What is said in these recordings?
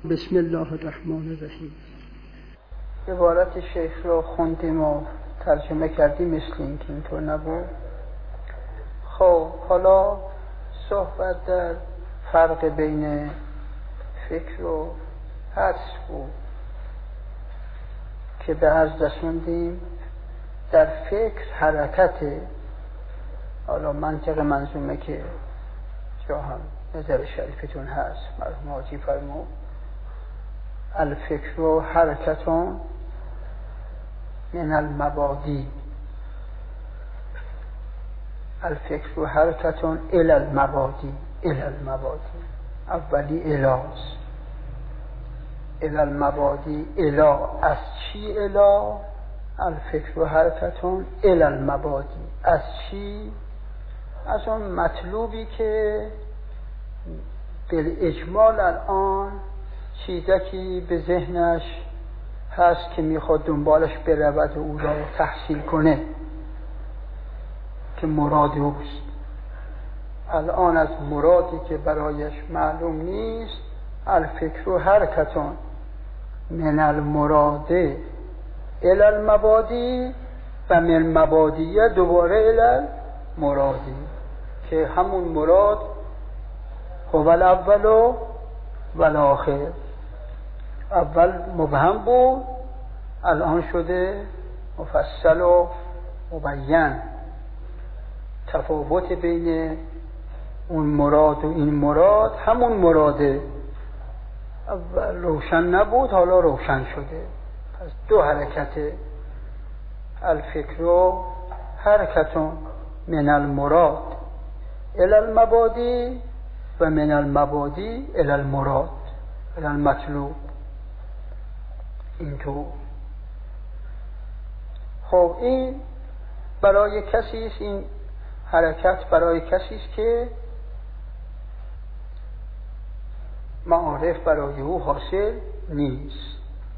بسم الله الرحمن الرحیم. عبارت شیخ رو خوندیم و ترجمه کردیم، مثل این که اینطور نبود. خب حالا صحبت در فرق بین فکر و حدس بود که به عرض رسوندیم. در فکر حرکت، حالا منطق منظومه که جا هم نظر شریفتون هست، مرحوم حاجی فرمود الفکر و حرکتون من المبادی، الفکر و حرکتون الی المبادی، الی المبادی، اولی الاز، الی المبادی، الا از چی؟ الا الفکر و حرکتون الی المبادی، از چی؟ از اون مطلوبی که بالاجمال الان چیزکی به ذهنش هست که میخواد دنبالش برود و او را تحصیل کنه که مراد اوست. الان از مرادی که برایش معلوم نیست، الفکر و حرکتون من المراد الی المبادی و من مبادیه دوباره الی المرادی، که همون مراد هو الاول و الاخر. اول مبهم بود، الان شده مفصل و مبین. تفاوت بین اون مراد و این مراد همون مراده، اول روشن نبود حالا روشن شده. پس دو حرکت، الفکر و حرکتون من المراد الی المبادی و من المبادی الی المراد الی المطلوب. اینطور. خب این برای کسی است، این حرکت برای کسی است که معارف برای او حاصل نیست.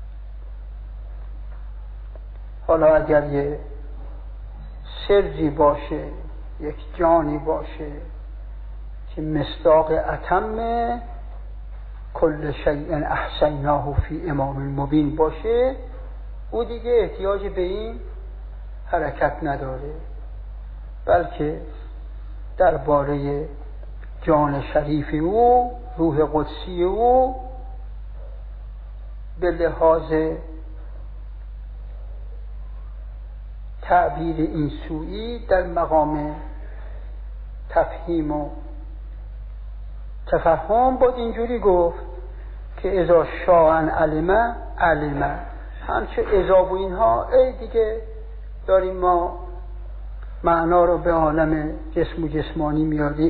حالا اگر یه سری باشه، یک جانی باشه که مصداق اتم کل شیء احصیناه فی امام مبین باشه، او دیگه احتیاج به این حرکت نداره، بلکه درباره جان شریف او، روح قدسی او، به لحاظ تعبیر این سویی در مقام تفهیم و تفهم بود اینجوری گفت که اذا شاء علم علم، همچه اذا و اینها ای دیگه داریم ما معنا رو به عالم جسم و جسمانی میاریم،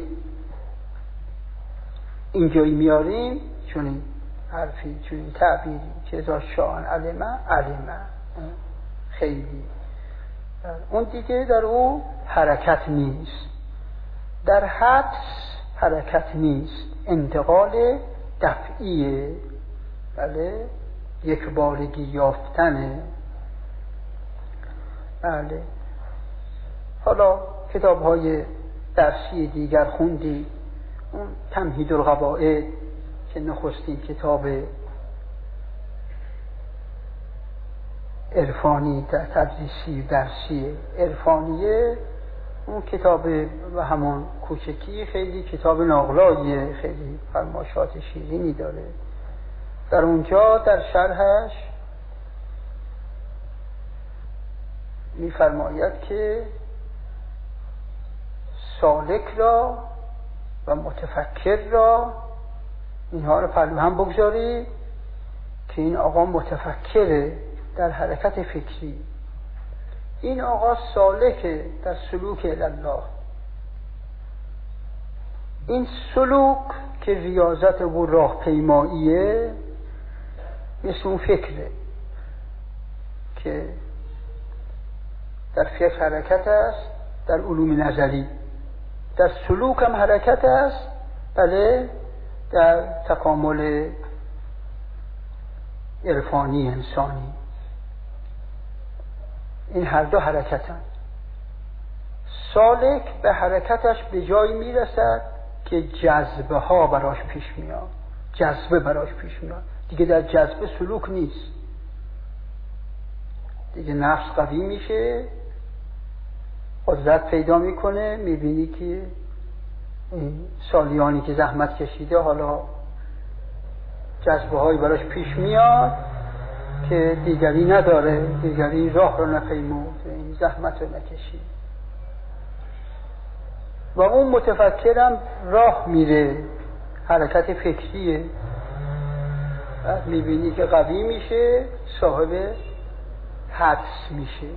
اینجایی میاریم چون این حرفی، چون این تعبیری که اذا شاء علم علم، خیلی اون دیگه در او حرکت نیست. در حدس حرکت نیست، انتقال دفعیه، بله، یک بارگی یافتنه. بله. حالا کتاب های درسی دیگر خوندی، اون تمهید القواعد که نخستین کتاب عرفانی در تدریسی درسی عرفانیه، اون کتاب و همون کوچکی خیلی کتاب ناغلاییه، خیلی فرمایشات شیرینی داره. در اونجا در شرحش می‌فرماید که سالک را و متفکر را، اینها رو پهلو هم بگذاری که این آقا متفکره در حرکت فکری، این آقا سالکه در سلوک الله. این سلوک که ریاضت و راه پیماییه مثل اون فکره که در فکر حرکت است، در علوم نظری، در سلوک هم حرکت است، بله، در تکامل عرفانی انسانی. این هر دو حرکتن. سالک به حرکتش به جایی میرسد که جذبه ها براش پیش میاد. جذبه براش پیش میاد. دیگه در جذبه سلوک نیست، دیگه نفس قوی میشه، قدرت پیدا میکنه. میبینی که این سالیانی که زحمت کشیده حالا جذبه هایی براش پیش میاد که دیگری نداره، دیگری راه رو نپیمود، این زحمت رو نکشید. و اون متفکرم راه میره، حرکت فکریه. بعد میبینی که قوی میشه، صاحب حدس میشه.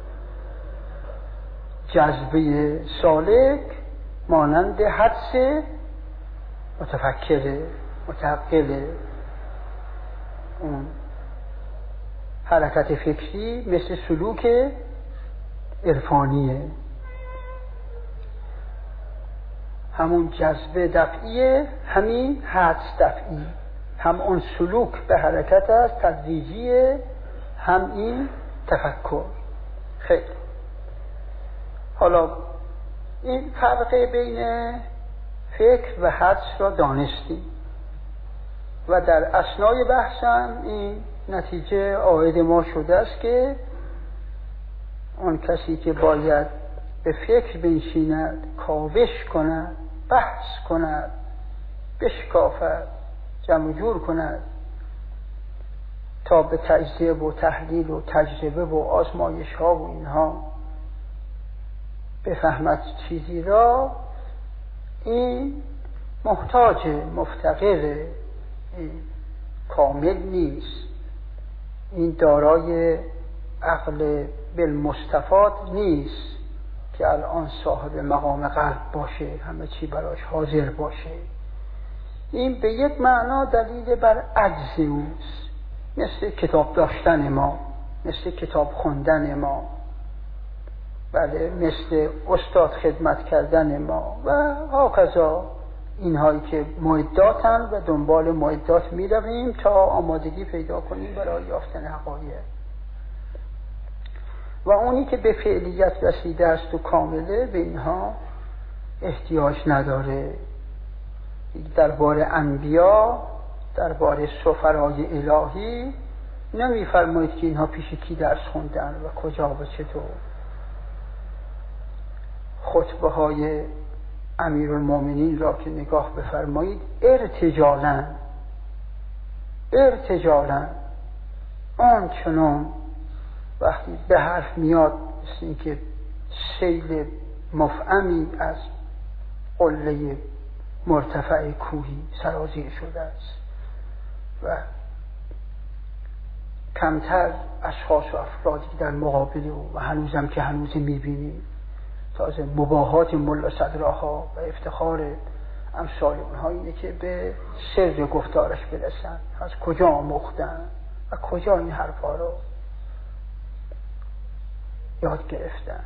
جذبه سالک مانند حدس متفکره، متعقله. اون حرکت فکری مثل سلوک عرفانیه، همون جذبه دفعیه، همین حدس دفعی. هم اون سلوک به حرکت است تدریجیه، هم این تفکر. خیلی حالا این فرق بین فکر و حدس را دانستیم و در اثنای بحثم این نتیجه عاید ما شده است که اون کسی که باید به فکر بنشیند، کاوش کند، بحث کند، بشکافد، جمع جور کند تا به تجزیه و تحلیل و تجربه و آزمایش ها و اینها بفهمد چیزی را، این محتاج، مفتقر، این کامل نیست، این دارای عقل بالمستفاد نیست که الان صاحب مقام قلب باشه، همه چی براش حاضر باشه. این به یک معنا دلیل بر عجز اوست، مثل کتاب داشتن ما، مثل کتاب خوندن ما، بله، مثل استاد خدمت کردن ما و هاکذا اینهایی که معداتن و دنبال معدات می رویم تا آمادگی پیدا کنیم برای یافتن حقایق. و اونی که به فعلیت رسیده است و کامله به اینها احتیاج نداره. درباره انبیا، درباره سفرای الهی نمیفرمایید که اینها پیش کی درس خوندن و کجا و چطور. خطبه های امیرالمومنین را که نگاه بفرمایید، ارتجالاً آنچنان وقتی به حرف میاد مثل این که سیل مفعمی از قله مرتفع کوهی سرازیر شده است و کمتر اشخاص و افرادی در مقابل او و هنوزم که هنوز میبینیم تازه مباهات ملا صدراها و افتخار امثال اونها اینه که به سر گفتارش برسن، از کجا آموختن و کجا این حرفا رو یاد گرفتن.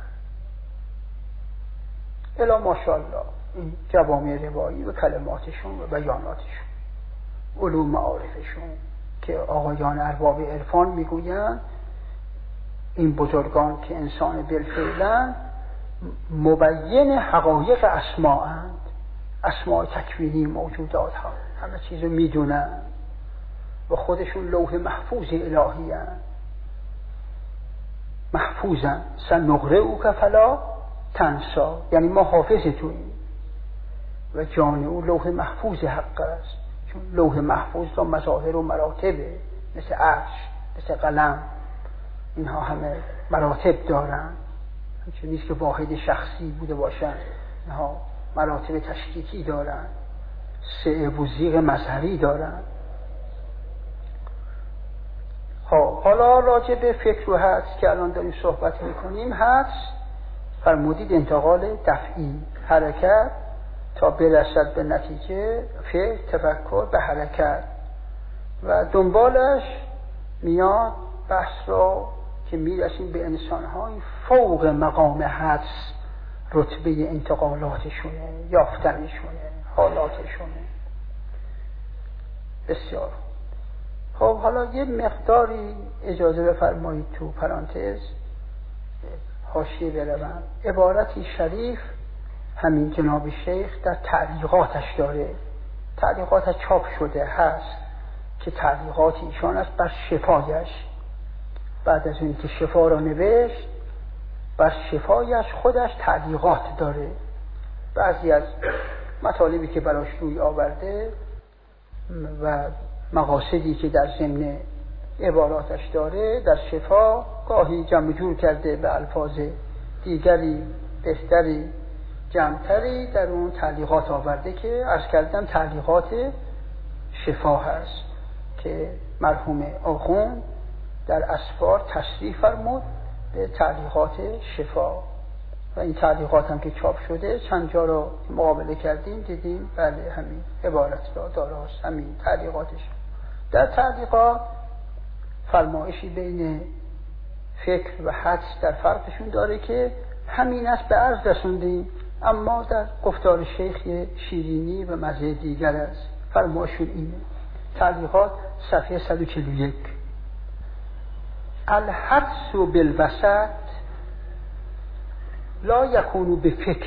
الا ماشاءالله این جوامع روایی و کلماتشون و بیاناتشون، علوم معارفشون که آقایان ارباب عرفان میگویند این بزرگان که انسان بالفعلن مبین حقایق اسماءند، اسماء تکوینی موجودات ها، همه چیزو میدونن و خودشون لوح محفوظ الهی هستند، محفوظن. سنقرئک فلا تنسی، یعنی ما حافظ توییم و جان او لوح محفوظ حق است، چون لوح محفوظ را مظاهر و مراتبه، مثل عرش، مثل قلم، اینها همه مراتب دارن، چون نیست که واحد شخصی بوده باشن، اینها مراتب تشکیکی دارن، صعب و زیغ مظهری دارن. حالا راجع به فکر و حدس که الان داریم صحبت میکنیم، حدس فرمودید انتقال دفعی، حرکت تا برسد به نتیجه، فکر، تفکر به حرکت و دنبالش میاد بحث را که میرسیم به انسان‌های فوق مقام حدس، رتبه انتقالاتشونه، یافتنشونه، حالاتشونه. بسیار خب. حالا یه مقداری اجازه بفرمایید تو پرانتز حاشیه بروم. عبارتی شریف همین جناب شیخ در تعلیقاتش داره تعلیقات چاپ شده هست که تعلیقات ایشان است بر شفایش. بعد از اون که شفا را نوشت بر شفایش خودش تعلیقات داره. بعضی از مطالبی که براش روی آورده و مقاصدی که در ضمن عباراتش داره در شفا گاهی جمع جور کرده به الفاظ دیگری بهتری جمعتری در اون تعلیقات آورده که عرض کردم تعلیقات شفا هست که مرحوم آخوند در اسفار تصریح فرمود به تعلیقات شفا و این تعلیقات هم که چاپ شده چند جا رو مقابله کردیم دیدیم بله همین عبارت را داراست، همین تعلیقاتش. در تعلیقات فرمایشی بین فکر و حدس در فرقشون داره که همین است به عرض رسوندیم، اما در گفتار شیخ شیرینی و مزه دیگر است. فرمایشون اینه. تعلیقات صفحه 141 الحدس بالوسط لا یکونو به فکر.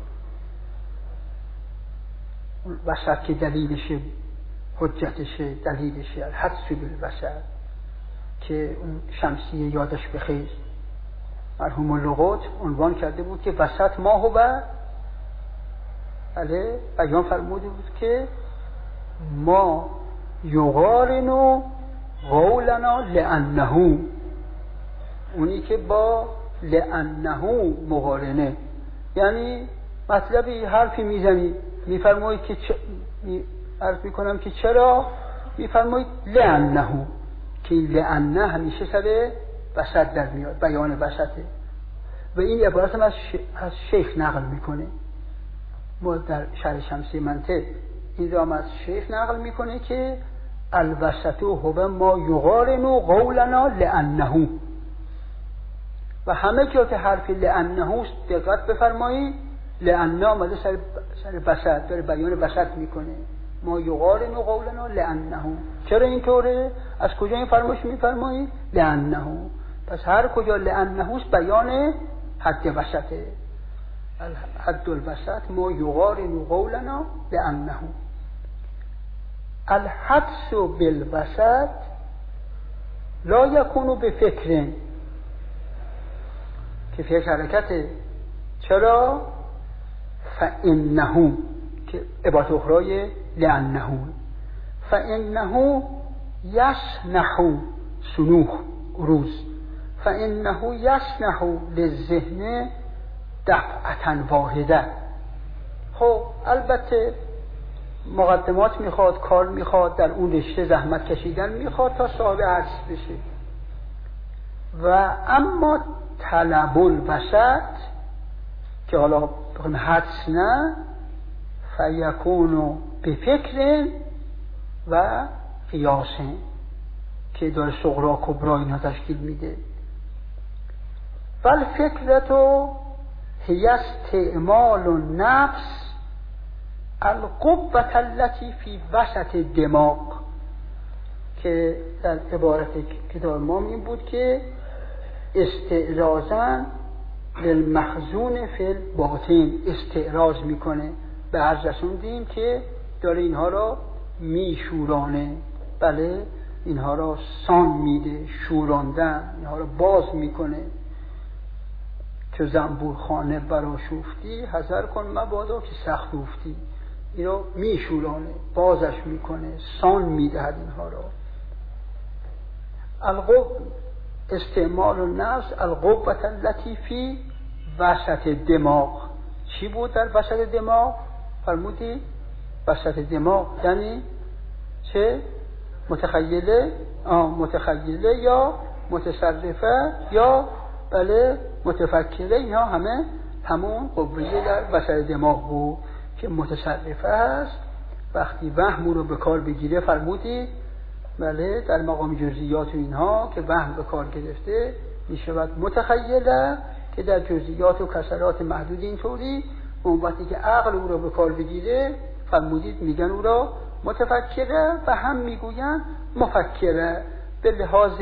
وسط که دلیلشه حجتشه دلیلشه الحدس بالوسط که اون شمسیه یادش بخیر مرحوم اللغات عنوان کرده بود که وسط ما هو بله بیان فرموده بود که ما یقارن قولنا لانه، اونی که با لانه مقارنه، یعنی مطلبی حرفی میزنی میفرمایید که عرض میکنم که چرا، میفرمایید لانه، که لانه همیشه سر وسط در میاد، بیان وسطه و این عبارت هم از شیخ نقل میکنه. ما در شرح شمسی منطق این را از شیخ نقل میکنه که الوسط هو ما یقارن قولنا لانه، و همه جا که حرف لانه است دقت بفرمایید لانه آمده سر وسط، داره بیان وسط میکنه. ما یقارن قولنا لانه، چرا اینطوره؟ از کجا این فرمایش میفرمایید؟ لانه. پس هر کجا لانه است بیان حد وسطه. حد الوسط ما یقارن قولنا لانه. الحدس بالوسط لا یکون بفکر، که فکر حرکته. چرا؟ فانه، که عبارت اخرای لانه. فانه یسنح سنوح روز، فانه یسنح للذهن دفعة واحده. خب البته مقدمات میخواد، کار میخواد، در اون رشته زحمت کشیدن میخواد تا صاحب عرض بشه. و اما طلب الوسط که حالا بخویم حدس نه، فیکونو به فکر و قیاس که داره صغرا کبرا اینا تشکیل میده. والفکرتو هی استعمال النفس القوة التي في وسط دماغ، که در عبارت کتاب ما این بود که استعراضاً للمخزون فی الباطن، استعراض میکنه. به عرض رسوندیم که داره اینها را میشورانه، بله اینها را سان میده، شوراندن، اینها را باز میکنه. که زنبور خانه برا شوفتی حذر کن مبادا که سخت افتی. این را میشورانه، بازش میکنه، سان میدهد اینها را. استعمال النفس القوة التي فی وسط دماغ. چی بود در وسط دماغ؟ فرمودی وسط دماغ یعنی چه؟ متخیله، متخیله یا متصرفه یا بله متفکره. اینا همه همون قوه در وسط دماغ بود که متصرفه هست. وقتی وهم رو به کار بگیره فرمودی بله در مقام جزئیات و اینها که وهم به کار گرفته میشود متخیله، که در جزئیات و کسرات محدود اینطوری. اون وقتی که عقل او را به کار بگیره فرمودید میگن او را متفکره و هم میگوین مفکره، به لحاظ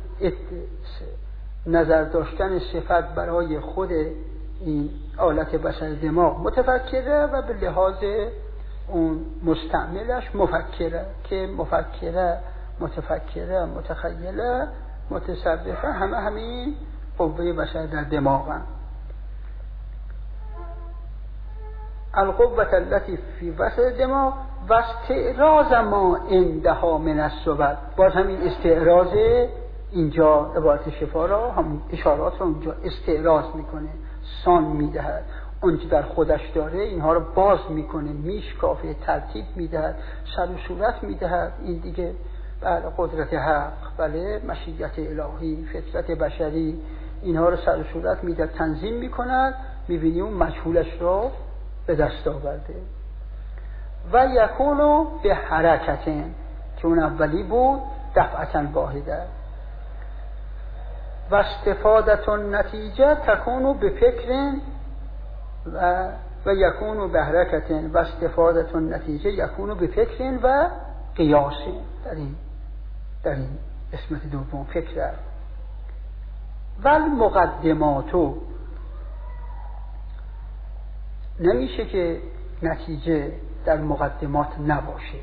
نظر داشتن صفت برای خود این آلت بشر دماغ متفکره و به لحاظ اون مستعملش مفکره که مفکره، متفکره، متخیله، متصرفه، همه همین قوه بشر در دماغن. القوة التي في وسط دماغ و استعراض ما عندها من الصور. باز همین استعراض اینجا عبارت شفا را، هم اشارات رو اونجا استعراض میکنه، سان میدهد، اونچه در خودش داره اینها رو باز میکنه، میشکافه، ترتیب میدهد، سر و صورت میدهد. این دیگه بله قدرت حق، بله مشیت الهی، فطرت بشری، اینها رو سر و صورت میدهد، تنظیم میکند. میبینی اون مجهولش رو به دست آورده. و یکونو به حرکتن که اون اولی بود، دفعتن واحده. و استفادتون نتیجه تکونو به فکر و یکونو به حرکتن و استفادتون نتیجه یکونو به فکر و قیاس. در این قسمت دوم فکر. و المقدماتو، نمیشه که نتیجه در مقدمات نباشه،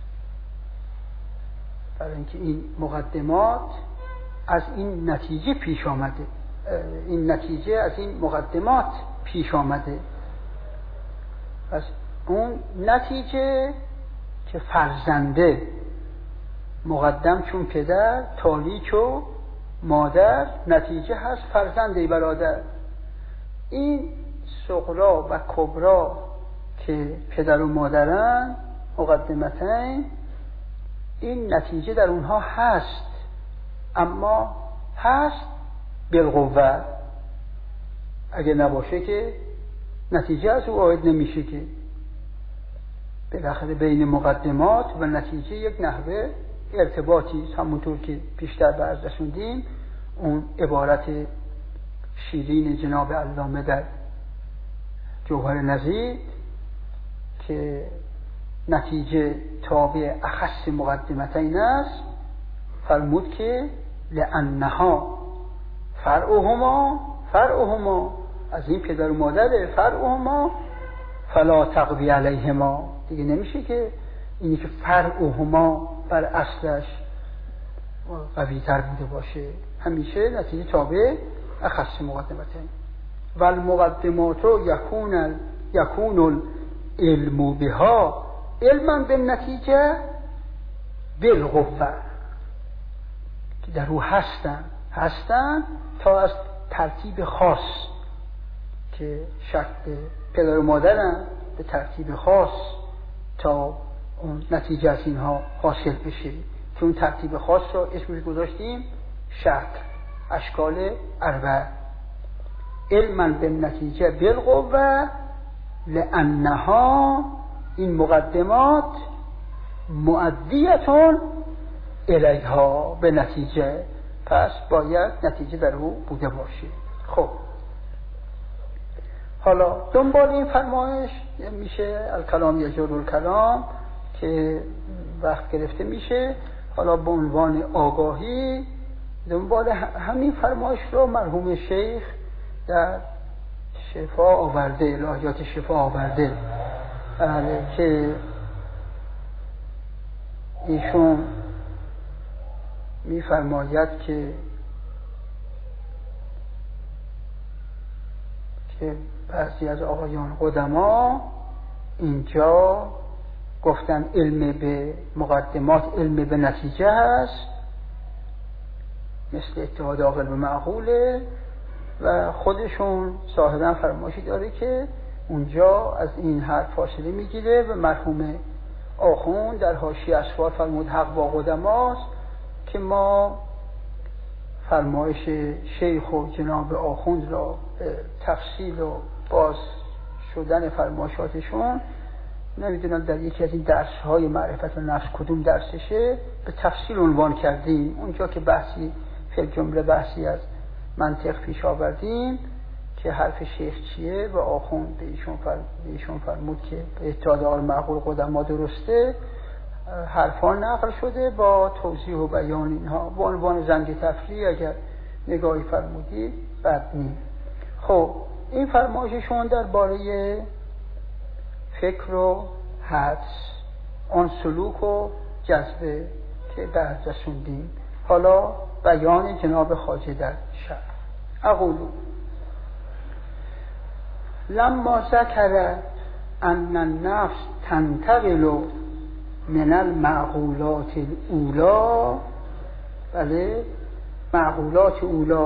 برای اینکه این مقدمات از این نتیجه پیش آمده، این نتیجه از این مقدمات پیش آمده. پس اون نتیجه که فرزنده، مقدم چون پدر، تالی چون مادر، نتیجه هست فرزنده برادر. این صغرا و کبرا که پدر و مادرن، مقدمتین، این نتیجه در اونها هست، اما هست بالقوه. اگه نباشه که نتیجه از او عاید نمیشه، که بالاخره بین مقدمات و نتیجه یک نحوه ارتباطی، همونطور که پیشتر برز رسوندیم. اون عبارت شیرین جناب علامه در جوهر نظیر که نتیجه تابع اخص مقدمتین است، فرمود که لانها فرعهما از این پدر و مادر، فرعهما فلا تقوی علیهما. دیگه نمیشه که اینی که فرعهما بر اصلش قوی تر بوده باشه، همیشه نتیجه تابع اخص مقدمتین. و المقدماتو یکون العلم بها علما به نتیجه بالقوه، که در او هستن تا از ترتیب خاص که شرط پدر و مادرن، به ترتیب خاص تا اون نتیجه از اینها حاصل بشه، که اون ترتیب خاص رو اسمش گذاشتیم شرط، اشکال اربع. علما به نتیجه بالقوه لانها، این مقدمات مؤدیتون الیها، به نتیجه، پس باید نتیجه در او بوده باشه. خب حالا دنبال این فرمایش میشه الکلام یجر الکلام که وقت گرفته میشه. حالا به عنوان آگاهی دنبال همین فرمایش رو مرحوم شیخ در شفا آورده، الهیات شفا آورده، که ایشون میفرماید که بعضی از آقایان قدما اینجا گفتن علم به مقدمات علم به نتیجه هست، مثل اتحاد عاقل به معقوله، و خودشون صاحبا فرمایشی داره که اونجا از این حرف فاصله میگیره. و مرحوم آخوند در حاشیه اسفار فرمود حق با قدماست، که ما فرمایش شیخ و جناب آخوند را تفصیل و باز شدن فرمایشاتشون، نمیدونم در یکی از این درس‌های معرفت و نفس کدوم درسشه، به تفصیل عنوان کردیم. اونجا که بحثی فی الجمله بحثی از منطق پیش آوردیم که حرف شیخ چیه، و آخوند به ایشون فرمود که به اتحاد عاقل معقول قدما درسته، حرفا نقل شده با توضیح و بیان اینها به عنوان زنگ تفریح اگر نگاهی فرمودی بد نیم. خب این فرمایششون درباره فکر و حدس، آن سلوک و جذبه که بررسوندیم. حالا بیان جناب خواجه در شرح. اقولو لما ذکر ان النفس تنتقل من المعقولات الاولا، بله، معقولات اولا،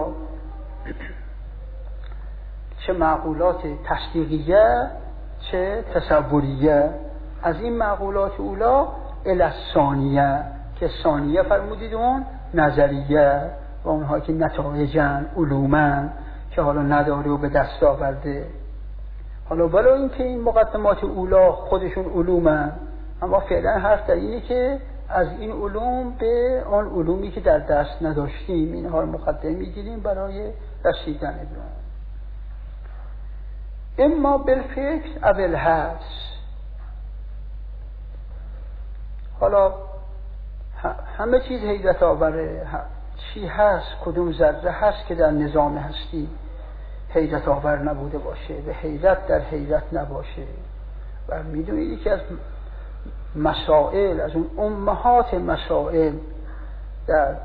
چه معقولات تصدیقیه چه تصوریه، از این معقولات اولا الی ثانیه، که ثانیه فرمودید اون نظریه و اونها که نتایجن، علومن که حالا نداره و به دست آورده. حالا برای این که این مقدمات اولا خودشون علومن، اما فعلا حرف در اینه که از این علوم به آن علومی که در دست نداشتیم اینها رو مقدمه میگیریم برای رسیدن به اما بالفکر او بالحدس. حالا همه چیز حیرت آوره، چی هست، کدوم ذره هست که در نظام هستی حیرت آور نبوده باشه، به حیرت در حیرت نباشه. و میدونید که از مسائل، از اون امهات مسائل در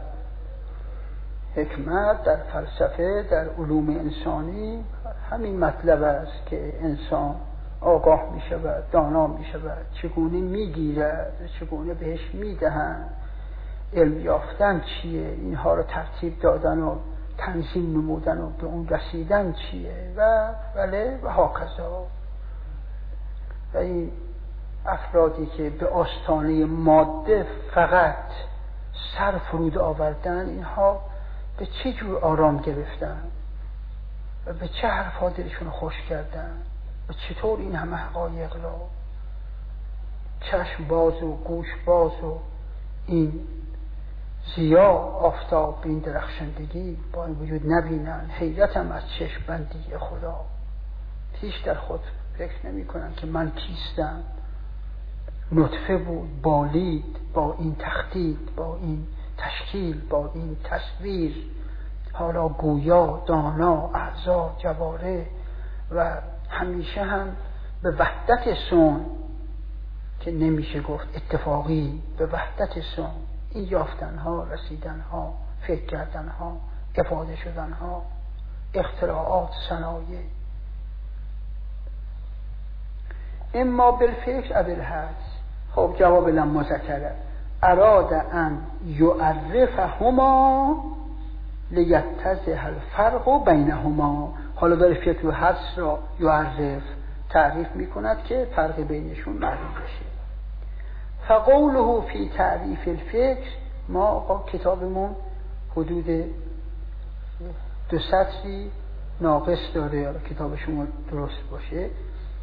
حکمت، در فلسفه، در علوم انسانی همین مطلب است که انسان آگاه می شود، دانا می شود، چگونه می گیرد، چگونه بهش می دهند، علم یافتن چیه، اینها رو ترتیب دادن و تنظیم نمودن و به اون رسیدن چیه و بله و هاکذا. و این افرادی که به آستانه ماده فقط سر فرود آوردن، اینها به چه جور آرام گرفتن و به چه حرفا دلشون خوش کردن و چطور این همه حقایق را چشم باز و گوش باز و این ضیا آفتاب، این درخشندگی با این وجود نبینن. حیرتم از چشم بندی خدا، هیچ در خود فکر نمی کنن که من کیستم. نطفه بود، بالید، با این تخطیط، با این تشکیل، با این تصویر، حالا گویا، دانا، اعضا، جواره و همیشه هم به وحدت سون که نمیشه گفت اتفاقی، به وحدت سون این یافتنها، رسیدنها، فکر کردنها، افاده شدنها، اختراعات، صنایع. اما بالفکر او بالحدس. خب جواب لما ذکره اراد ان یعرفهما لیتضح الفرق بینهما. حالا داره فکر و حدس را یعرف، تعریف میکند که فرق بینشون معلوم بشه. فقوله فی تعریف الفکر، ما کتابمون حدود 2 سطری ناقص داره، کتاب شما درست باشه.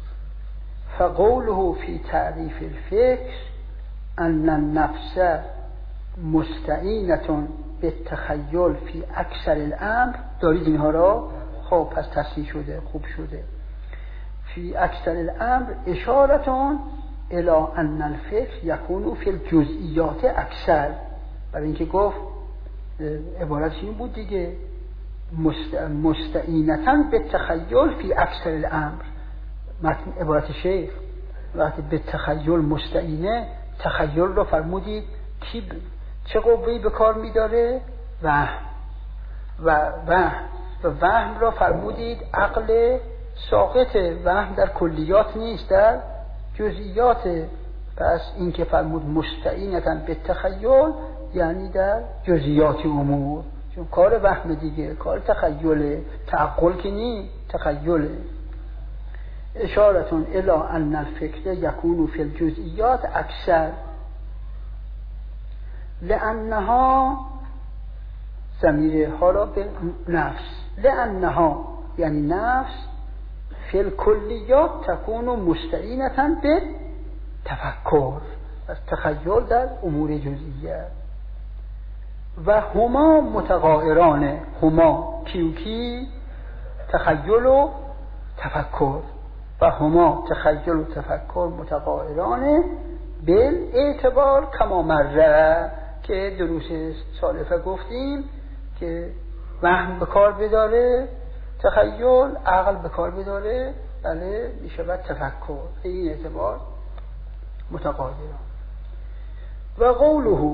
فقوله فی تعریف الفکر ان النفس مستعینة بالتخیل فی اکثر الامر. دارید اینها را؟ خب پس تصحیح شده، خوب شده. فی اکثر الامر اشارتون الی ان الفکر یکون فی الجزئیات اکثر. برای اینکه گفت عبارتش این بود دیگه، مستعینة بالتخیل فی اکثر الامر. متن عبارت شیخ وقتی به تخیل مستعینه، تخیل رو فرمودید کی چه قوه‌ای به کار می‌داره؟ وهم. و وهم رو فرمودید عقل ساقط. وهم در کلیات نیست، در جزئیات. پس این که فرمود مستعینتن به تخیل یعنی در جزئیات امور، چون کار وهم دیگه، کار تخیله، تعقل که نیست، تخیله. اشارتون الی ان الفکر یکون فی الجزئیات اکثر لانها، ضمیر حالا به نفس، لانها یعنی نفس فی الکلیات تکون مستعینة به تفکر، از تخیل در امور جزئیه. و هما متغایرانه، هما کیوکی تخیل و تفکر، و هما تخیل و تفکر متغایرانه بالاعتبار کما مره، که دروس سالفه گفتیم که وهم به کار بداره، تخیل، عقل به کار بداره، بله میشه بعد تفکر. این اعتبار متقایران. و قوله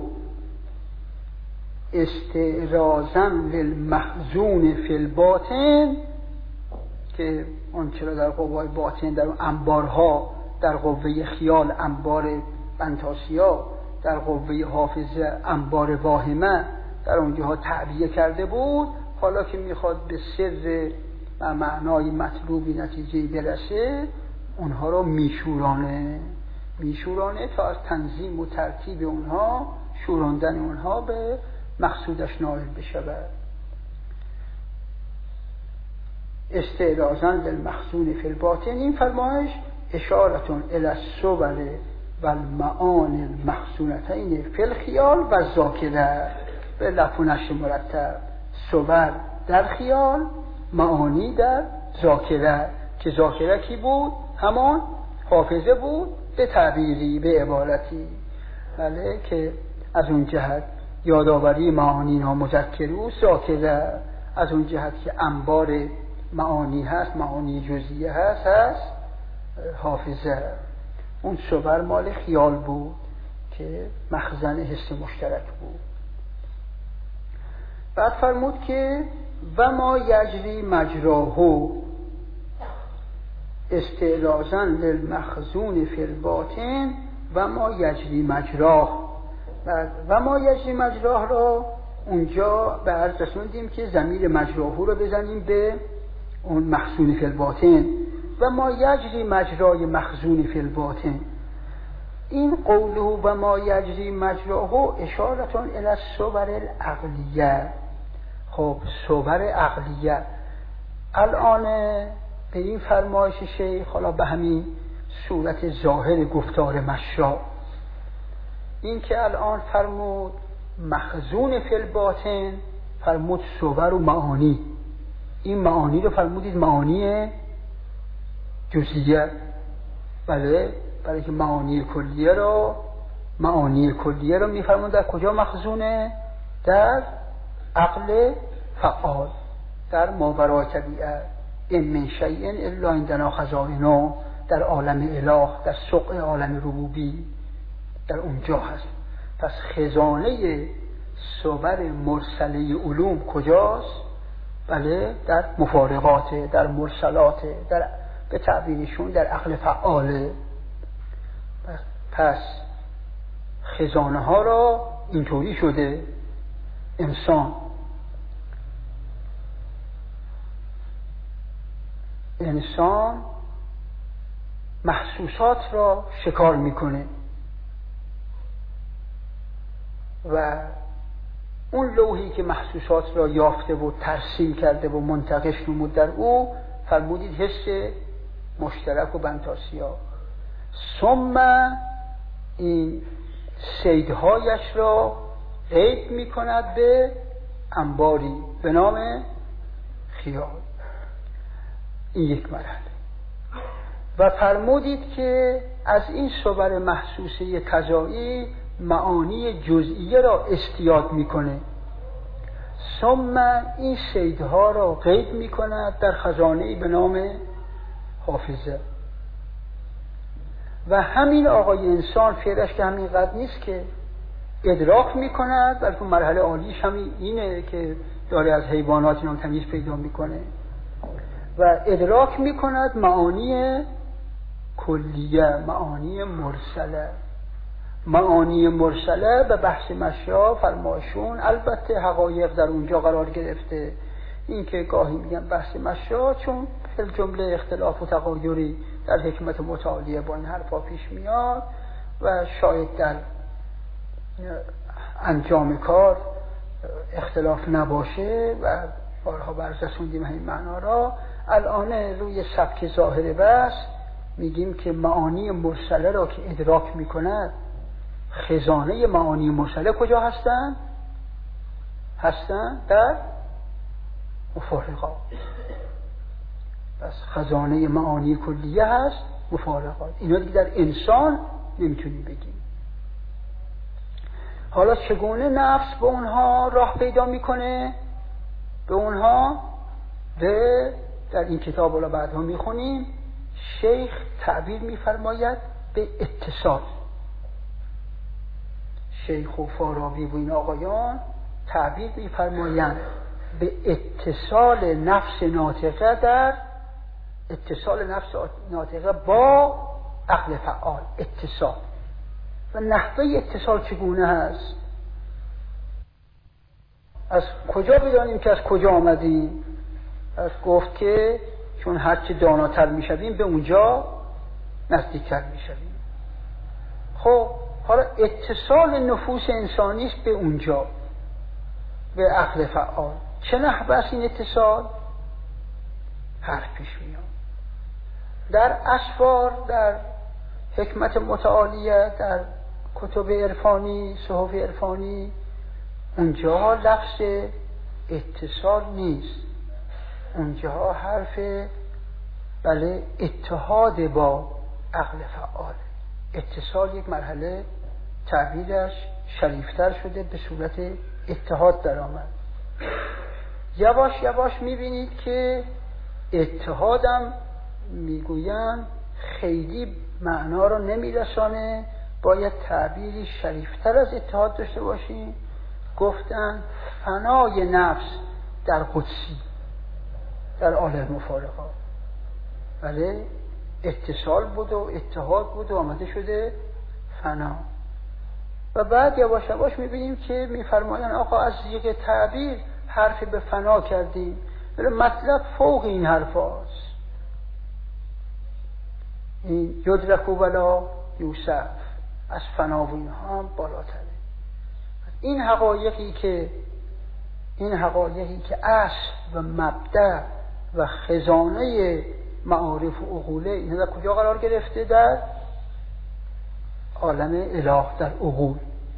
استعراضا للمخزون فی الباطن، که آنچه را در قوای باطن، در انبارها، در قوه خیال انبار بنتاسیا، در قوه حافظه انبار واهمه، در اونجاها تعبیه کرده بود، حالا که میخواد به سر و معنای مطلوبی نتیجه برسه، اونها را میشورانه تا از تنظیم و ترتیب اونها، شوراندن اونها به مقصودش نائل بشود. استعراضاً للمخزون فی الباطن، این فرمایش اشارتون الی الصور و المعانی المخزونتین فی الخیال و الذاکره، به لفظ و نشر مرتب. صور در خیال، معانی در ذاکره، که ذاکره کی بود؟ همان حافظه بود، به تعبیری، به عبارتی، بله، که از اون جهت یادآوری معانی نامذکر و ذاکره، از اون جهت که انبار معانی هست، معانی جزئیه هست حافظه. اون صور مال خیال بود که مخزن حس مشترک بود. بعد فرمود که و ما یجری مجراه استعراضاً للمخزون فی الباطن و ما یجری مجراه. و ما یجری مجراه را اونجا به عرض رسوندیم که ضمیر مجراه رو بزنیم به اون مخزون فی الباطن. و ما یجری مجرای مخزون فی الباطن، این قوله و ما یجری مجراه اشارتون الی الصور العقلیه. خب صور عقلیه الان به این فرمایش شیخ، حالا به همین صورت ظاهر گفتار مشرع، این که الان فرمود مخزون فی الباطن، فرمود صور و معانی، این معانی رو فرمودید معانی جزئیه، بله، برای که معانی کلیه رو میفرمود در کجا مخزونه؟ در عقل فعال، در ماورای طبیعه. این من شیء الا عندنا خزائنه، در عالم اله، در سقع عالم ربوبی، در اونجا هست. پس خزانه صور مرسله علوم کجاست؟ بله، در مفارقات، در مرسلات، در به تعبیرشون در عقل فعاله. پس خزانه ها را اینطوری شده انسان محسوسات را شکار میکنه و اون لوحی که محسوسات را یافته و ترسیم کرده و منتقش نمود در او، فرمودید حس مشترک و بنتاسیا. ثم این صیدهایش را قید میکند به انباری به نام خیال. این یک مرحله. و فرمودید که از این صور محسوسه قضایی معانی جزئیه را استیاد میکنه. ثم این صیدها را قید میکند در خزانه‌ای به نام حافظه. و همین آقای انسان فعلش که همین قد نیست که ادراک میکند، بلکه مرحله عالیش همین اینه که داره از حیوانات اینا تمیز پیدا میکنه و ادراک میکند معانی کلیه، معانی مرسله به بحث مشرع فرمایشون. البته حقایق در اونجا قرار گرفته، این که گاهی میگن بحث مشرع چون فی جمله اختلاف و تغایری در حکمت متعالیه با این حرفا پیش میاد و شاید در انجام کار اختلاف نباشه و بارها بررسوندیم این معنا را. الان روی سبک ظاهر بس میگیم که معانی مرسله را که ادراک میکند، خزانه معانی مرسله کجا هستن؟ در مفارقات. پس خزانه معانی کلیه هست مفارقات. اینا دیگه در انسان نمیتونیم بگیم. حالا چگونه نفس به اونها راه پیدا میکنه؟ به اونها در این کتاب رو بعدها میخونیم، شیخ تعبیر میفرماید به اتصال. شیخ و فارابی و این آقایان تعبیر می‌فرمایند به اتصال نفس ناطقه در اتصال نفس ناطقه با عقل فعال، اتصال. و نحوه اتصال چگونه هست؟ از کجا بدانیم که از کجا آمدیم؟ از گفت که چون هرچه داناتر میشویم به اونجا نزدیکتر میشویم. خب حالا اتصال نفوس انسانی است به اونجا، به عقل فعال. چه نحوه است این اتصال؟ حرف پیش میاد در اسفار، در حکمت متعالیه، در کتب عرفانی، صحف عرفانی، اونجا لفظ اتصال نیست، اونجا حرف بله اتحاد با عقل فعال. اتصال یک مرحله تعبیرش شریفتر شده، به صورت اتحاد در آمد. یواش یواش میبینید که اتحادم میگوین خیلی معنا رو نمیرسانه، باید تعبیری شریفتر از اتحاد داشته باشیم. گفتن فنای نفس در قدسی، در عالم مفارقات. بله اتصال بود و اتحاد بود و آمده شده فنا. و بعد یواش یواش میبینیم که میفرمایند آقا از یک تعبیر حرفی به فنا کردیم، ولی مطلب فوق این حرف هاست. این یدرک ولا یوسف، از فنا و اینها هم بالاتره. این حقایقی که اصل و مبدأ و خزانه معارف و عقوله، این در کجا قرار گرفته؟ در عالم اله، در عقول.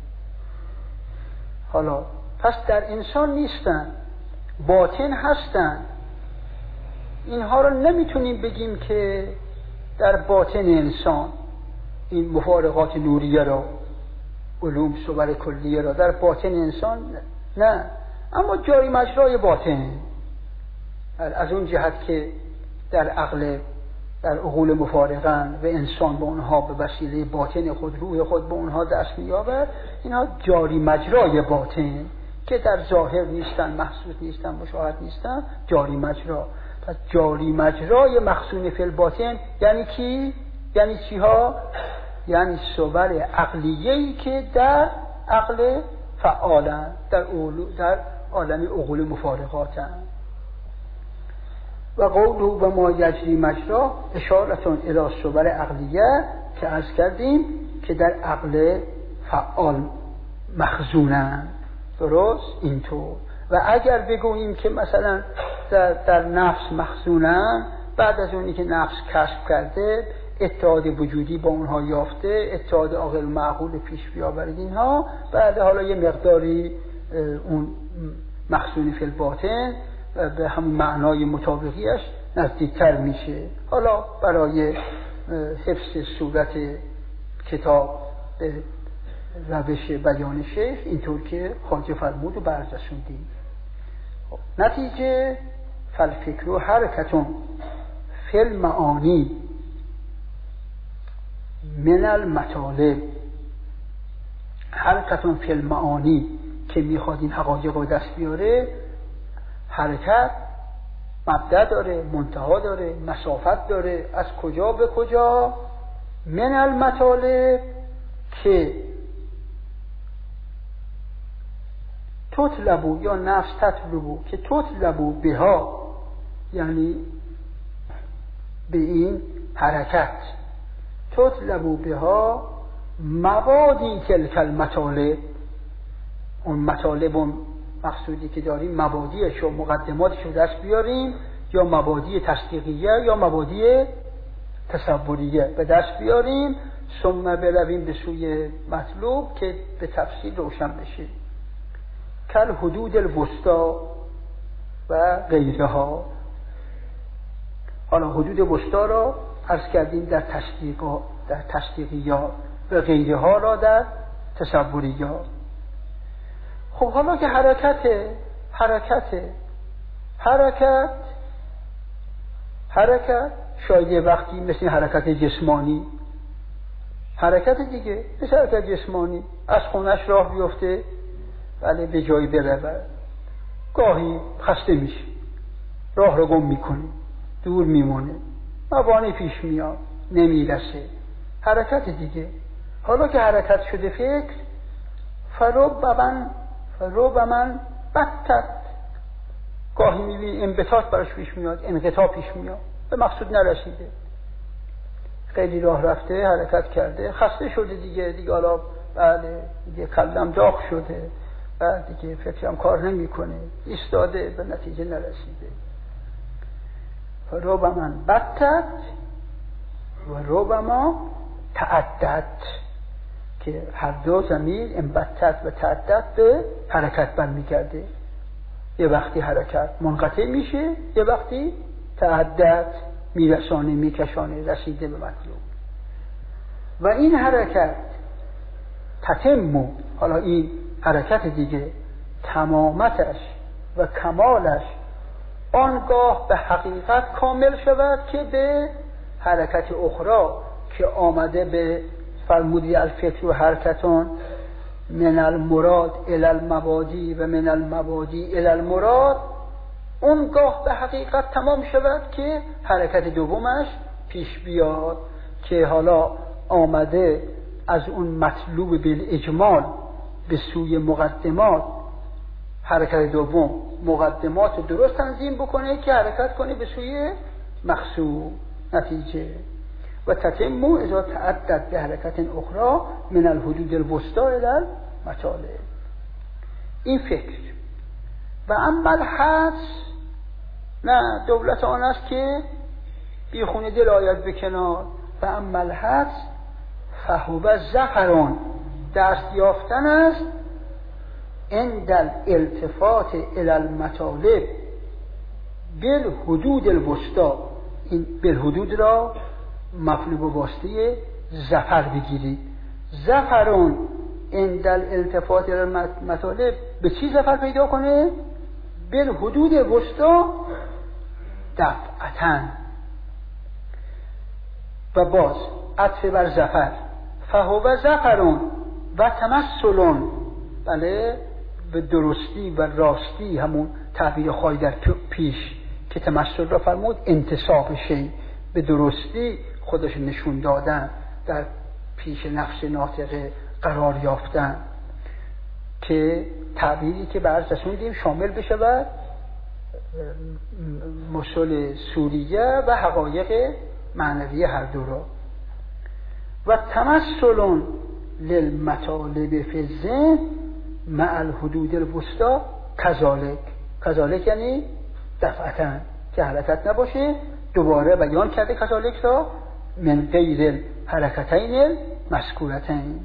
حالا پس در انسان نیستن، باطن هستن. اینها رو نمیتونیم بگیم که در باطن انسان این مفارقات نوریه را، علوم صور کلیه را در باطن انسان نه، اما جاری مجرای باطن. از اون جهت که در عقل، در عقول مفارقن و انسان به اونها به وسیله باطن خود، روح خود به اونها دست می‌یابد، اینها جاری مجرای باطن که در ظاهر نیستن، محسوس نیستن، مشاهد نیستن، جاری مجرا. پس جاری مجرای مخزون فی الباطن یعنی کی؟ یعنی چی ها؟ یعنی صور عقلیه‌ای که در عقل فعالن، در عالم عقول مفارقاتن. و قوله و ما یجری مجرا اشارتون الی صور عقلیه که عرض کردیم که در عقل فعال مخزونن. درست اینطور. و اگر بگوییم که مثلا در نفس مخزونن، بعد از اونی که نفس کشف کرده، اتحاد وجودی با اونها یافته، اتحاد عاقل معقول پیش بیاورید اینها، بعد حالا یه مقداری اون مخزون فی الباطن به همون معنای مطابقیش نزدیکتر میشه. حالا برای حفظ صورت کتاب به روش بیان شیخ اینطور که خواجه فرمود و بررسوندیم. نتیجه فالفکر و حرکتون فی المعانی من المطالب، حرکتون فی المعانی که میخواد این حقایق رو دست بیاره، حرکت مبدأ داره، منتها داره، مسافت داره. از کجا به کجا؟ من المطالب که تطلبو یا نفس تطلبو، که تطلبو بها یعنی به این حرکت، تطلبو بها مبادی تلک المطالب، اون مطالب اون مقصودی که داریم مبادیش و مقدماتش رو دست بیاریم، یا مبادی تصدیقیه یا مبادی تصوریه به دست بیاریم، ثم برویم به سوی مطلوب که به تفصیل روشن بشه. کل حدود الوسطا و غیرها. حالا حدود وسطا را عرض کردیم در تصدیقیات و غیرها را در تصوریات. خب حالا که حرکت شاید وقتی مثل حرکت جسمانی حرکت دیگه، مثل حرکت جسمانی، از خونش راه بیفته ولی به جایی برود، گاهی خسته میشه، راه رو گم میکنه، دور میمونه، موانع پیش میاد، نمیرسه. حرکت دیگه. حالا که حرکت شده فکر، فرب من بطت، گاهی میبینی انبطاط براش پیش میاد، انقطاع پیش میاد، به مقصود نرسیده، خیلی راه رفته، حرکت کرده، خسته شده دیگه حالا بله دیگه کلم داغ شده، بعد دیگه فکرم کار نمیکنه، ایستاده، به نتیجه نرسیده. فرب من بطت و ربما تعدد، که هر دو ضمیر انبطت و تعدد به حرکت برمیگرده. یه وقتی حرکت منقطع میشه، یه وقتی تعدد میرسانه، میکشانه، رسیده به مطلوب. و این حرکت تتم، حالا این حرکت دیگه تمامتش و کمالش آنگاه به حقیقت کامل شود که به حرکت اخرى که آمده به فرمودی الفکر و حرکتان من المراد الی المبادی و من المبادی الی المراد، اونگاه به حقیقت تمام شود که حرکت دومش پیش بیاد که حالا آمده از اون مطلوب بالاجمال به سوی مقدمات. حرکت دوم مقدمات درست تنظیم بکنه که حرکت کنه به سوی مقصود، نتیجه. و تتم اذا تعدد به حرکت اخرى من الحدود الوسطى الی المطالب. این فکر. و اما الحدس، نه دولت آن است که بیخونه دل آید به کنار. و اما الحدس فهو ظفران، دست یافتن است عند الالتفات الی المطالب بالحدود الوسطى. این بالحدود را مفعول به واسطه ظفر بگیرید. ظفران عند الالتفات الی المطالب، به چی ظفر پیدا کنه؟ بالحدود الوسطى دفعتاً. و باز عطف بر ظفر، فهو ظفرون و تمثلون، بله به درستی و راستی، همون تعبیر خواهی در پیش که تمثل را فرمود انتصاب شی، به درستی خودش نشون دادن، در پیش نفس ناطقه قرار یافتن، که تعبیری که برز رسوندیم شامل بشود مسل سوریه و حقایق معنوی هر دو را. و تمثل للمطالب فی الذهن مع الحدود الوسطى کذالک یعنی دفعتاً، که حرکت نباشه. دوباره بیان کرده کذالک را من غیر الحرکتین المذکورتین.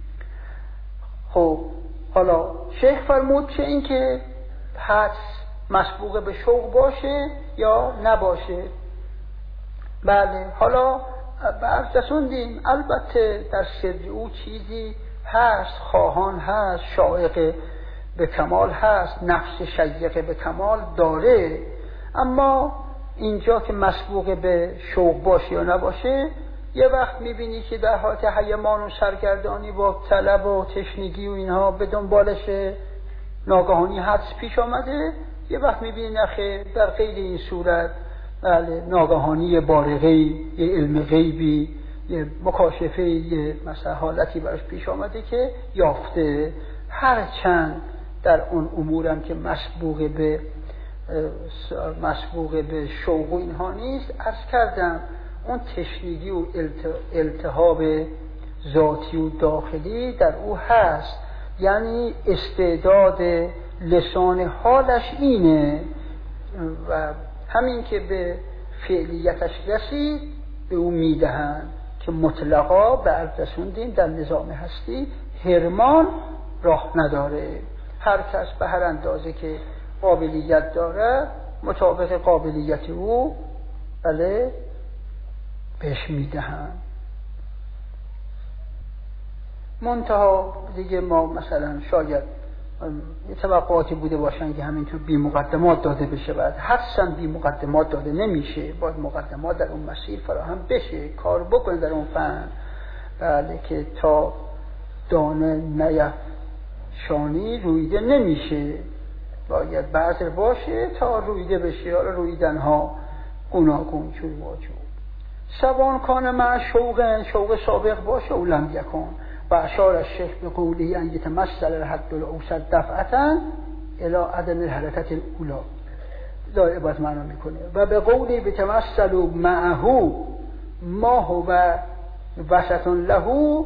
خب حالا شیخ فرمود که این که حدس مسبوق به شوق باشه یا نباشه. بله حالا بعد رسوندیم البته در سر او چیزی هست، خواهان هست، شایق به کمال هست، نفس شیق به کمال داره. اما اینجا که مسبوق به شوق باشه یا نباشه، یه وقت میبینی که در حالت حیمان و سرگردانی با طلب و تشنگی و اینها به دنبالش ناگهانی حدس پیش آمده. یه وقت میبینی نخیر، در غیر این صورت بله ناگهانی بارقه، یه علم غیبی، یه مکاشفه، یه مثلا حالتی براش پیش آمده که یافته. هرچند در اون امورم که مسبوق به شوق و اینها نیست، عرض کردم اون تشنگی و التهاب ذاتی و داخلی در او هست، یعنی استعداد لسان حالش اینه و همین که به فعلیتش رسید به او میدهند که مطلقا به عرض رسوندیم در نظام هستی حرمان راه نداره. هر کس به هر اندازه که قابلیت داره مطابق قابلیت او بله بهش میدهند. منتها دیگه ما مثلا شاید یه توقعاتی بوده باشن که همینطور بی مقدمات داده بشه، بعد حدساً بی مقدمات داده نمیشه، باید مقدمات در اون مسیر فراهم بشه، کار بکنه در اون فن. بله که تا دانه نیفشانی رویده نمیشه، باید بذر باشه تا رویده بشه. حالا رویدنها گوناگون چون واجب. سوان کان مع شوق سابق باشه او لم یکن. و اشار الشیخ به قوله ان یتمثل الحد الاوسط دفعتا الی عدم الحرکت الاولی. داره عبارت معنا میکنه. و به قوله بتمثل معه ما هو وسط له،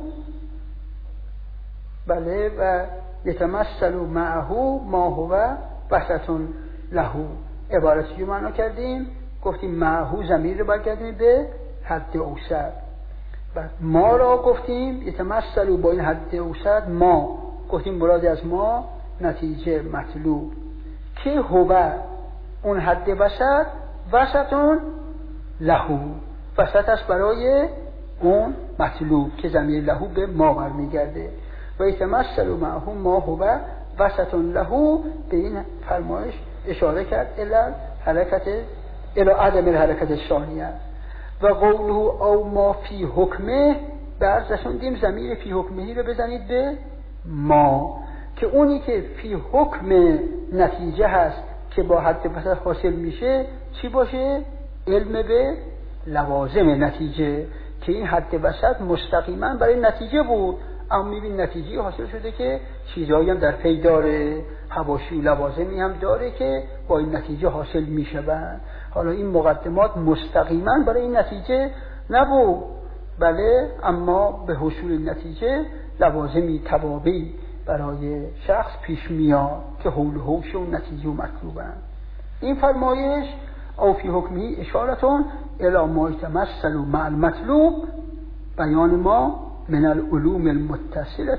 بله، و یتمثل معه ما هو وسط له. عبارتی رو معنا کردیم، گفتیم معه ضمیر رو برگردیم به حد اوسط. بعد ما را گفتیم یتمثل با این حد اوسط، ما گفتیم مراد از ما نتیجه مطلوب که هو اون حد وسط، وسطون لهو، وسط است برای اون مطلوب که ضمیر لهو به ما برمیگرده. و یتمثل معه ما هو وسطون لهو، به این فرمایش اشاره کرد الی عدم الحرکت ثانیه. و قوله او ما فی حکمه، بعد رسوندیم ضمیر فی حکمهی رو بزنید به ما، که اونی که فی حکم نتیجه هست که با حد وسط حاصل میشه چی باشه؟ علم به لوازم نتیجه، که این حد وسط مستقیما برای نتیجه بود، اما میبین نتیجه حاصل شده که چیزایی هم در پی داره، حواشی و لوازمی هم داره که با این نتیجه حاصل میشوند. حالا این مقدمات مستقیما برای این نتیجه نبود، بله، اما به حصول نتیجه لوازمی توابعی برای شخص پیش میاد که حول و حوش و نتیجه و مطلوبن. این فرمایش او فی حکمی اشارتون الی ما یتمثل مع المطلوب، بیان ما من العلوم المتصلة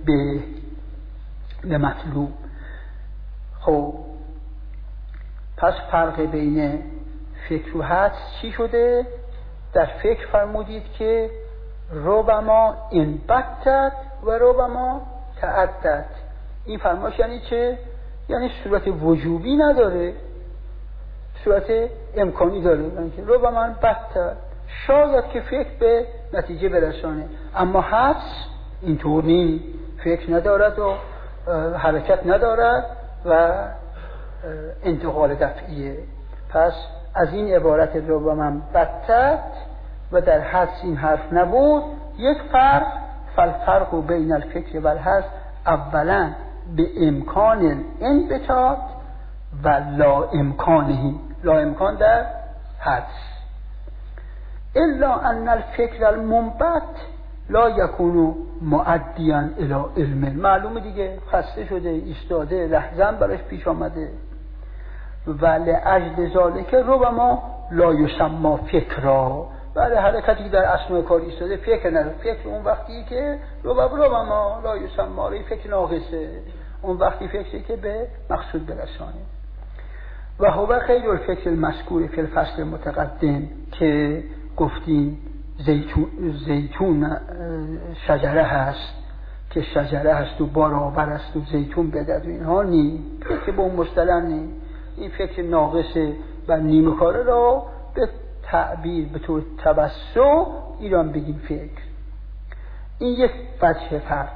به مطلوب. خب پس فرق بین فکر و حدس چی شده؟ در فکر فرمودید که ربما انبتت و ربما تعدد. این فرمایش یعنی چه؟ یعنی صورت وجوبی نداره، صورت امکانی داره. یعنی که ربما انبتت، شاید که فکر به نتیجه برسانه، اما حدس اینطور نیست، فکر ندارد و حرکت ندارد و انتقال دفعیه. پس از این عبارت ربما بتت و در حدس این حرف نبود، یک فرق، فالفرق بین الفکر و الحدس اولا به امکان انبتات و لا امکانه، لا امکان در حدس. الا ان الفکر المنبت لا یکون مؤدیا الی علم. معلومه دیگه، خسته شده، ایستاده، لحظه‌ام براش پیش آمده. و لاجل ذالک ربما لا یسمى فکرا، برای حرکتی که در اثناء کار ایستاده فکر نداره. فکر اون وقتی که ربما لا یسمى، فکر ناقصه، اون وقتی فکری که به مقصود برسانه. و هو غیر الفکر المذکور فی الفصل المتقدم که گفتیم زیتون شجره هست که شجره هست و برابر است و زیتون بدد و اینها نی، فکر به اون مصطلح نی. این فکر ناقصه و نیمه کاره را به تعبیر به طور توسع ایران بگیم فکر. این یک وجه فرق.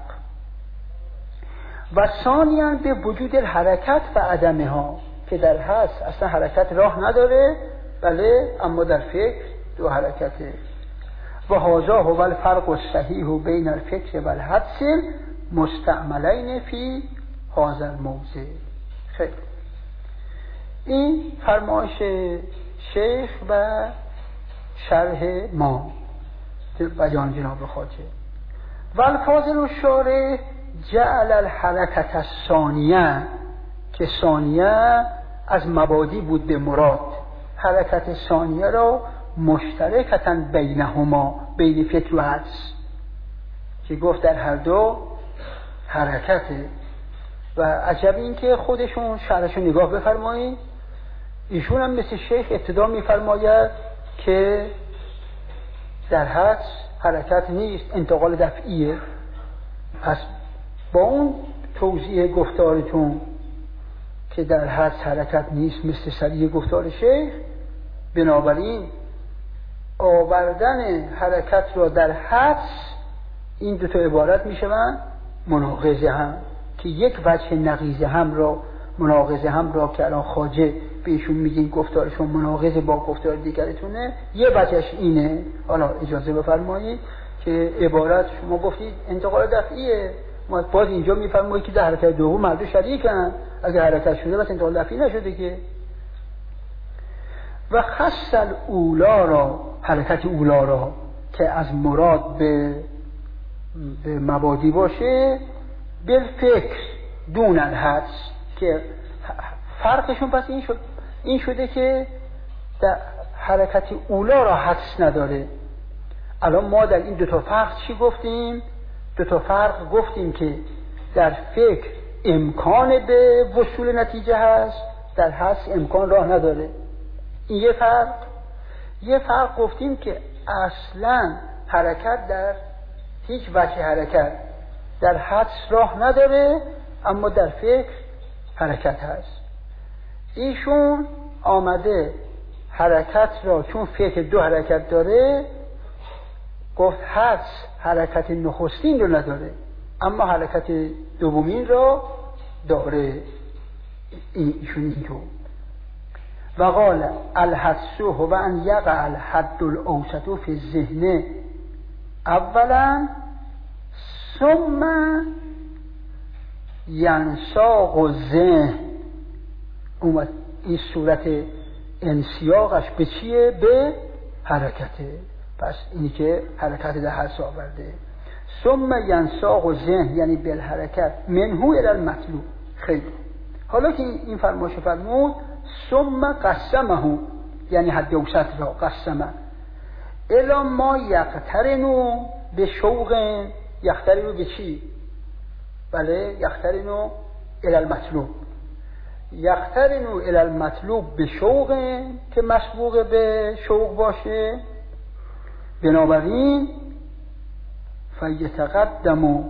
و ثانیاً به وجود حرکت و عدمها، که در حدس اصلا حرکت راه نداره، بله، اما در فکر دو حرکته. و هذا هو الفرق الصحیح بین الفکر و الحدس مستعملین فی هذا الموضع. خیلی این فرمایش شیخ و شرح ما بیان جناب خواجه. و الفاظل الشارع جعل الحرکت الثانیه، که ثانیه از مبادی بود به مراد، حرکت ثانیه را مشترکتاً بینهما، بین فکر و حدس، که گفت در هر دو حرکته. و عجب این که خودشون شرحشو نگاه بفرمایید، ایشون هم مثل شیخ ابتدا میفرماید که در حدس حرکت نیست، انتقال دفعیه. پس با اون توضیح گفتارتون که در حدس حرکت نیست مثل صریح گفتار شیخ، بنابراین آوردن حرکت را در حدس این دو تا عبارت میشوند مناقضه هم، که یک وجه نقیض هم را، مناقضه هم را که الان خواجه بهشون میگین گفتارشون مناقض با گفتار دیگرتونه، یه وجهش اینه. حالا اجازه بفرمایید که عبارت شما گفتید انتقال دفعیه، ما باز اینجا میفرمایید که در حرکت دوم مردو شریکن، اگه حرکت شده بس انتقال دفعی نشده که. و خص الاولا را، حرکت اولا را که از مراد به مبادی باشه، بالفکر دون الحدس، که فرقشون پس این شده که در حرکت اولا را حدس نداره. الان ما در این دوتا فرق چی گفتیم؟ دوتا فرق گفتیم که در فکر امکان به وصول نتیجه هست، در حدس امکان راه نداره. این یه فرق گفتیم که اصلا حرکت در هیچ وجه حرکت در حدس راه نداره، اما در فکر حرکت هست. ایشون آمده حرکت را، چون فکر دو حرکت داره، گفت حدس حرکت نخستین رو نداره اما حرکت دومین را داره. ایشون اینطور. و قال الحدس هو ان یقع الحد الاوسط فی الذهن اولا ثم ینساق الذهن. این صورت انسیاقش به چیه؟ به حرکته. پس اینی که حرکت در حدس آورده. ثم ینساق الذهن یعنی بالحرکت منه الی المطلوب. خیلی حالا که این فرمایش فرمود ثم قسمه، یعنی حد اوسط را قسمه الی ما یقترنو به شوق. یقترنو به چی؟ بله، یقترنو الی المطلوب. یقترنو الی المطلوب به شوق، که مسبوق به شوق باشه. بنابراین فیتقدم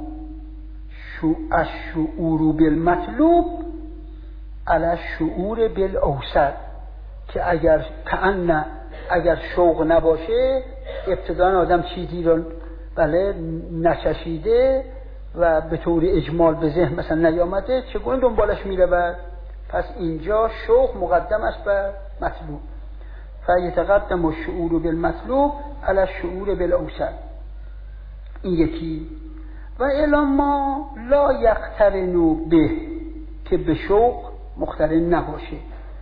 الشعور بالمطلوب علی الشعور بالاوسط، که اگر شوق نباشه، ابتداً آدم چیزی رو بله نچشیده و به طور اجمال به ذهن مثلا نیامده، چگونه دنبالش میره؟ پس اینجا شوق مقدم است بر مطلوب. فیتقدم الشعور بالمطلوب علی الشعور بالاوسط. این یکی. و الی ما لا یقترن به، که به شوق مقترن نباشه.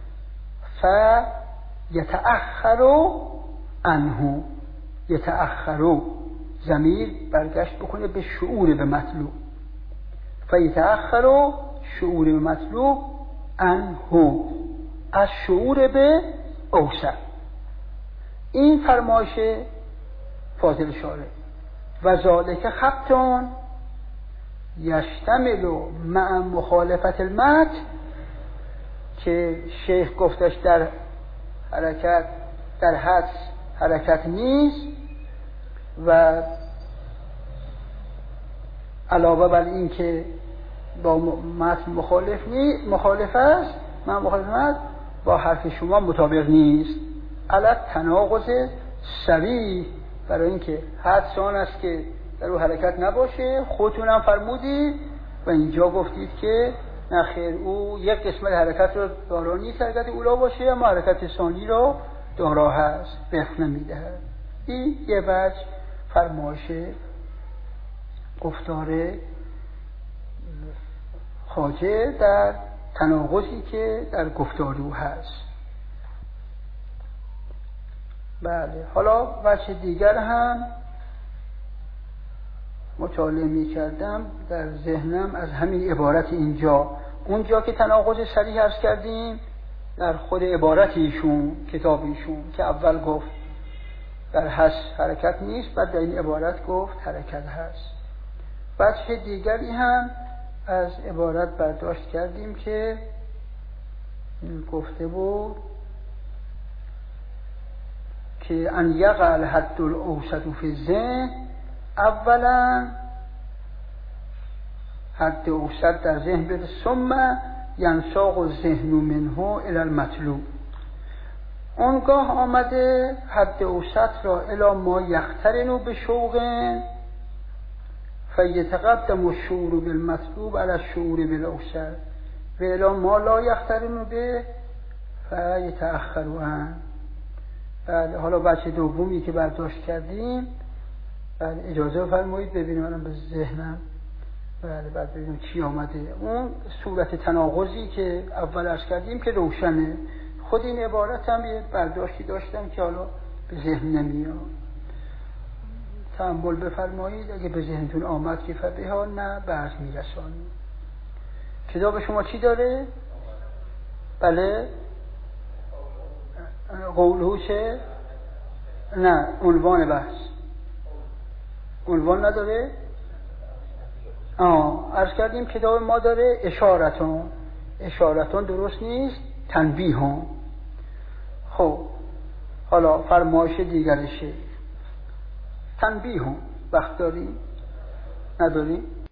فیتأخر عنه، یتأخر ضمیر برگشت بکنه به شعور به مطلوب. فیتأخر شعور به مطلوب عنه، از شعور به اوسط. این فرمایش فاضل شارع. و ذالک خطون یشتمل مع مخالفت المتن، که شیخ گفتش در حرکت در حدس حرکت نیست و علاوه بر این که با متن مخالف است، من مخالفت با حرف شما مطابق نیست. علت تناقض صریح، برای اینکه حدس آن است که در او حرکت نباشه. خودتون هم فرمودید و اینجا گفتید که نخیر، او یک قسمت حرکت رو دارا نیست، حرکت اولا باشه، اما حرکت ثانی رو دارا هست، بخ نمیده. این یه وجه فرمایش گفتار خواجه در تناقضی که در گفتار او هست. بله، حالا وجه دیگر هم مطالعه می کردم در ذهنم از همین عبارت اینجا. اونجا که تناقض صریح عرض کردیم در خود عبارت ایشون، کتاب ایشون، که اول گفت در هست حرکت نیست، بعد در این عبارت گفت حرکت هست. وجه دیگری هم از عبارت برداشت کردیم که گفته بود که ان یقع الحد الاوسط فی الذهن، اولا حد اوسط در ذهن بده، ثم ینساق الذهن منه الی المطلوب. اونگاه آمده حد اوسط را الی ما یقترن به شوق فیتقدم الشعور بالمطلوب علی الشعور بالاوسع و الا ما لا یقترن به فیتأخر عنه. بله حالا بچه دومی که برداشت کردیم، بله اجازه بفرمایید ببینیم الان به ذهنم، بله بعد ببینیم چی آمده. اون صورت تناقضی که اول عرض کردیم که روشنه، خود این عبارت هم یه برداشتی داشتم که حالا به ذهن نمیاد. تأمل بفرمایید، اگه به ذهنتون آمد که فبها، نه برز میرسانید. کتاب شما چی داره؟ بله قوله چه؟ نه عنوان بحث عنوان نداره. عرض کردیم کتاب ما داره اشارتون درست نیست، تنبیه هم. خب حالا فرمایش دیگرشه، تنبیه هم وقت داریم نداریم؟